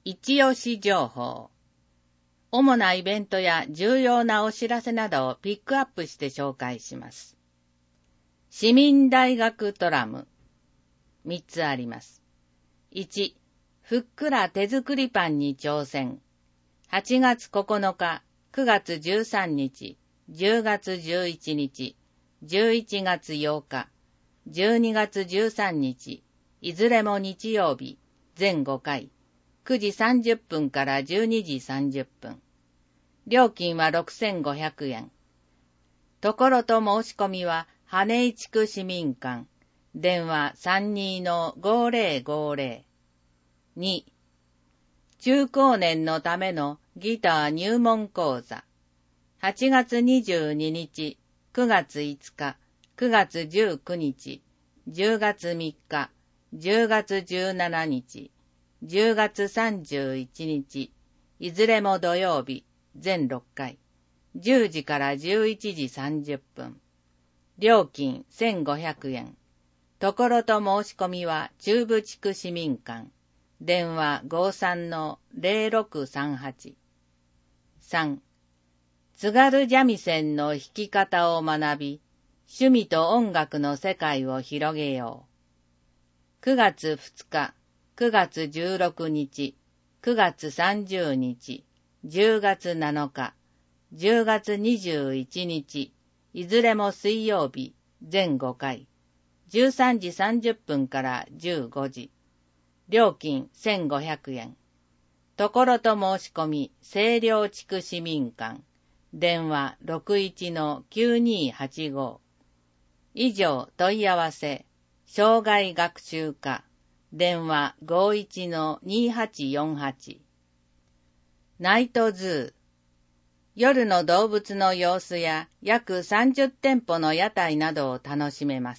一押し情報。主なイベントや重要なお知らせなどをピックアップして紹介します。市民大学トラム。3つあります。1、ふっくら手作りパンに挑戦。8月9日、9月13日、10月11日、11月8日、12月13日、いずれも日曜日、全5回。9時30分から12時30分。料金は6500円。ところと申し込みは、羽井地区市民館。電話 32-5050。2、中高年のためのギター入門講座。8月22日、9月5日、9月19日、10月3日、10月17日、10月31日、いずれも土曜日、全6回、10時から11時30分。料金1500円。ところと申し込みは中部地区市民館。電話 53-0638。3、津軽三味線の弾き方を学び、趣味と音楽の世界を広げよう。9月2日、9月16日、9月30日、10月7日、10月21日、いずれも水曜日、全5回、13時30分から15時。料金1500円。ところと申し込み、清涼地区市民館。電話 61-9285。以上問い合わせ、障害学習課。電話 51-2848。ナイトズー。夜の動物の様子や約30店舗の屋台などを楽しめます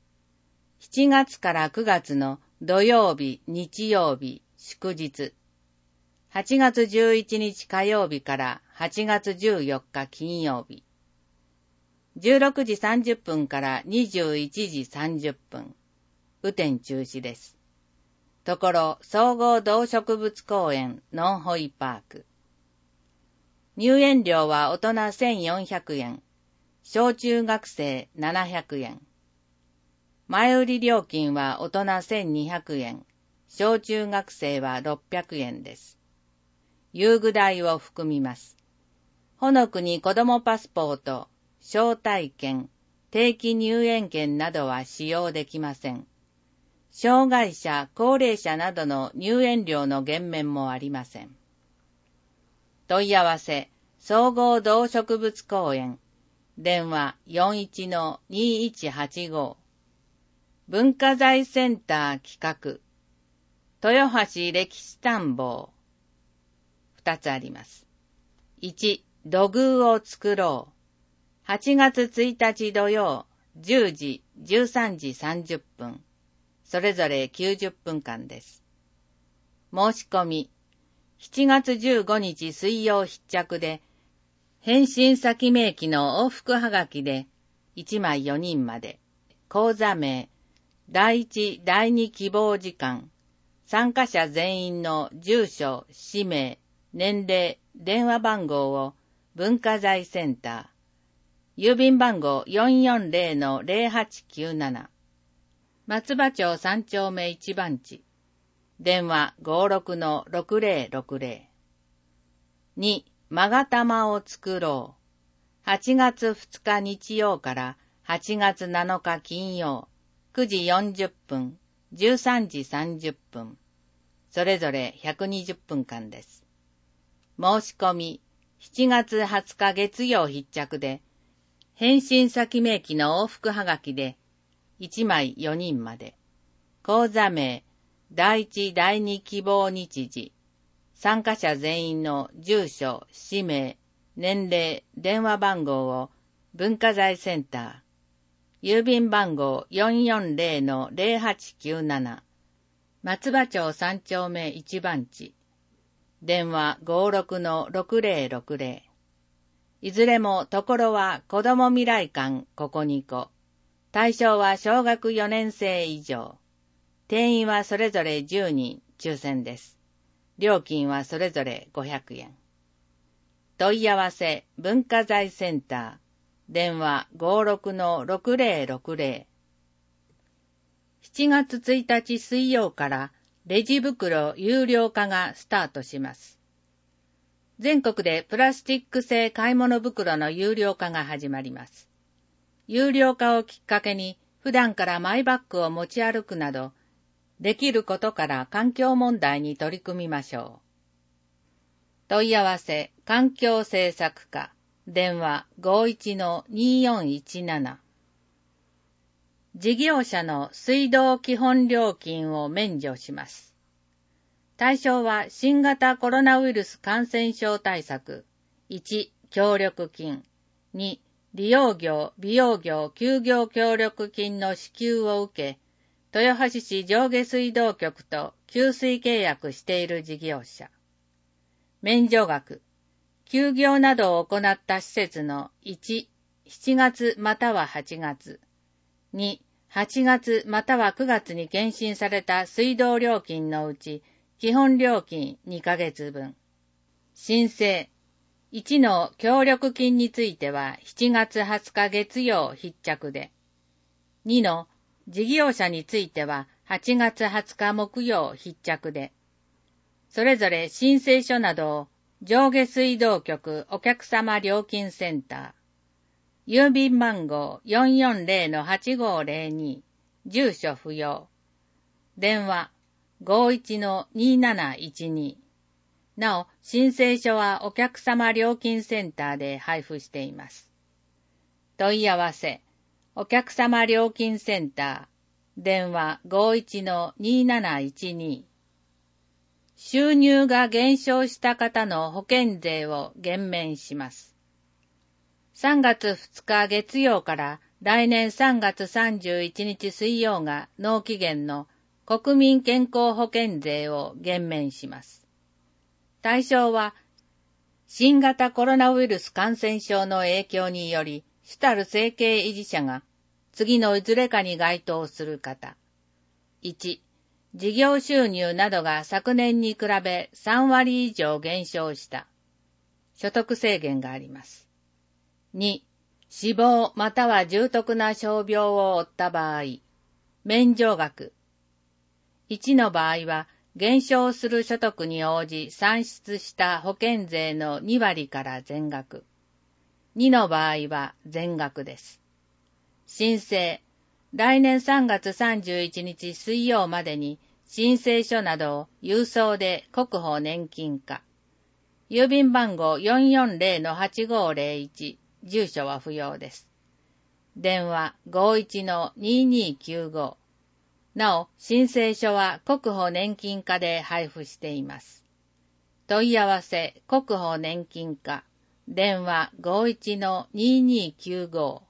。7月から9月の土曜日、日曜日、祝日。8月11日火曜日から8月14日金曜日。16時30分から21時30分。雨天中止です。ところ、総合動植物公園ノンホイパーク。入園料は大人1400円。小中学生700円。前売り料金は大人1200円。小中学生は600円です。遊具代を含みます。ほのくに子どもパスポート、招待券、定期入園券などは使用できません。障害者、高齢者などの入園料の減免もありません。問い合わせ、総合動植物公園。電話 41-2185。文化財センター企画。豊橋歴史探訪。2つあります。1、土偶を作ろう。8月1日土曜、10時、13時30分。それぞれ90分間です。申し込み。7月15日水曜必着で、返信先名義の往復はがきで、1枚4人まで。講座名、第1、第2希望時間。参加者全員の住所、氏名、年齢、電話番号を文化財センター。郵便番号 440-0897。松葉町3丁目1番地。電話 56-6060。2、勾玉を作ろう。8月2日日曜から8月7日金曜、9時40分、13時30分。それぞれ120分間です。申し込み、7月20日月曜必着で、返信先名義の往復はがきで、1枚4人まで。講座名、第1、第2希望日時。参加者全員の住所、氏名、年齢、電話番号を文化財センター。郵便番号 440-0897。松葉町3丁目1番地。電話 56-6060。いずれもところは子ども未来館ここにこ。対象は小学4年生以上。定員はそれぞれ10人、抽選です。 料金はそれぞれ500円。問い合わせ文化財センター。電話 56-6060。7月1日水曜からレジ袋有料化がスタートします。全国でプラスチック製買い物袋の有料化が始まります。有料化をきっかけに普段からマイバッグを持ち歩くなど、できることから環境問題に取り組みましょう。問い合わせ環境政策課。電話 51-2417。事業者の水道基本料金を免除します。対象は新型コロナウイルス感染症対策。1、協力金。2、利用業、美容業、休業協力金の支給を受け、豊橋市上下水道局と給水契約している事業者。免除額。休業などを行った施設の1、7月または8月。2、8月または9月に検針された水道料金のうち、基本料金2ヶ月分。申請。1の協力金については7月20日月曜必着で。2の事業者については8月20日木曜必着で。それぞれ申請書などを上下水道局お客様料金センター。郵便番号 440-8502。住所不要。電話 51-2712。なお、申請書はお客様料金センターで配布しています。問い合わせ。お客様料金センター。電話 51-2712。収入が減少した方の保険税を減免します。3月2日月曜から来年3月31日水曜が納期限の国民健康保険税を減免します。対象は、新型コロナウイルス感染症の影響により、主たる生計維持者が次のいずれかに該当する方。1、事業収入などが昨年に比べ3割以上減少した。所得制限があります。2、死亡または重篤な傷病を負った場合、免除額。1の場合は、減少する所得に応じ算出した保険税の2割から全額。2の場合は全額です。申請。来年3月31日水曜までに申請書などを郵送で国保年金課。郵便番号 440-8501。住所は不要です。電話 51-2295。なお、申請書は国保年金課で配布しています。問い合わせ国保年金課。電話 51-2295。